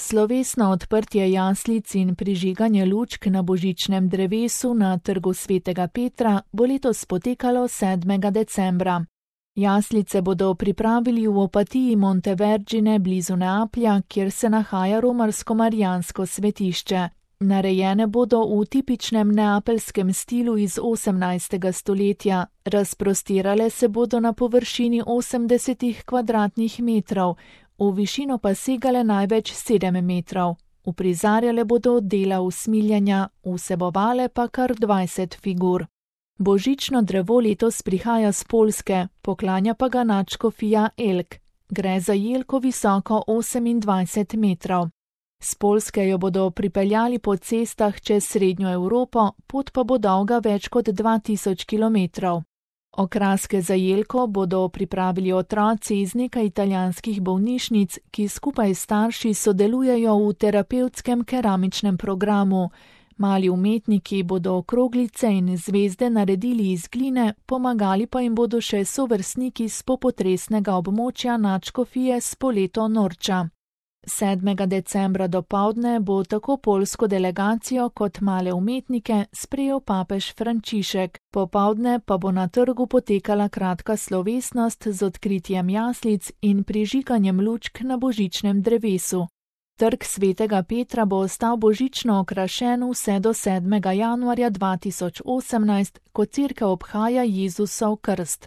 Slovesno odprtje jaslic in prižiganje lučk na božičnem drevesu na Trgu svetega Petra bo letos potekalo 7. decembra. Jaslice bodo pripravili v Opatiji Montevergine blizu Neaplja, kjer se nahaja romarsko-marijansko svetišče. Narejene bodo v tipičnem neapeljskem stilu iz 18. stoletja, razprostirale se bodo na površini 80 kvadratnih metrov, v višino pa segale največ 7 metrov. Uprizarjale bodo dela usmiljanja, vsebovale pa kar 20 figur. Božično drevo letos prihaja z Poljske, poklanja pa ga nadškofija Elk. Gre za jelko visoko 28 metrov. Z Poljske jo bodo pripeljali po cestah čez srednjo Evropo, pot pa bo dolga več kot 2000 kilometrov. Okraske za jelko bodo pripravili otroci iz nekaj italijanskih bolnišnic, ki skupaj s starši sodelujejo v terapevtskem keramičnem programu. Mali umetniki bodo okroglice in zvezde naredili iz gline, pomagali pa jim bodo še sovrstniki s popotresnega območja nadškofije Spoleto Norča. 7. decembra dopoldne bo tako poljsko delegacijo kot male umetnike sprejel papež Frančišek. Popoldne pa bo na trgu potekala kratka slovesnost z odkritjem jaslic in prižiganjem lučk na božičnem drevesu. Trg svetega Petra bo ostal božično okrašen vse do 7. januarja 2018, ko cerkev obhaja Jezusov krst.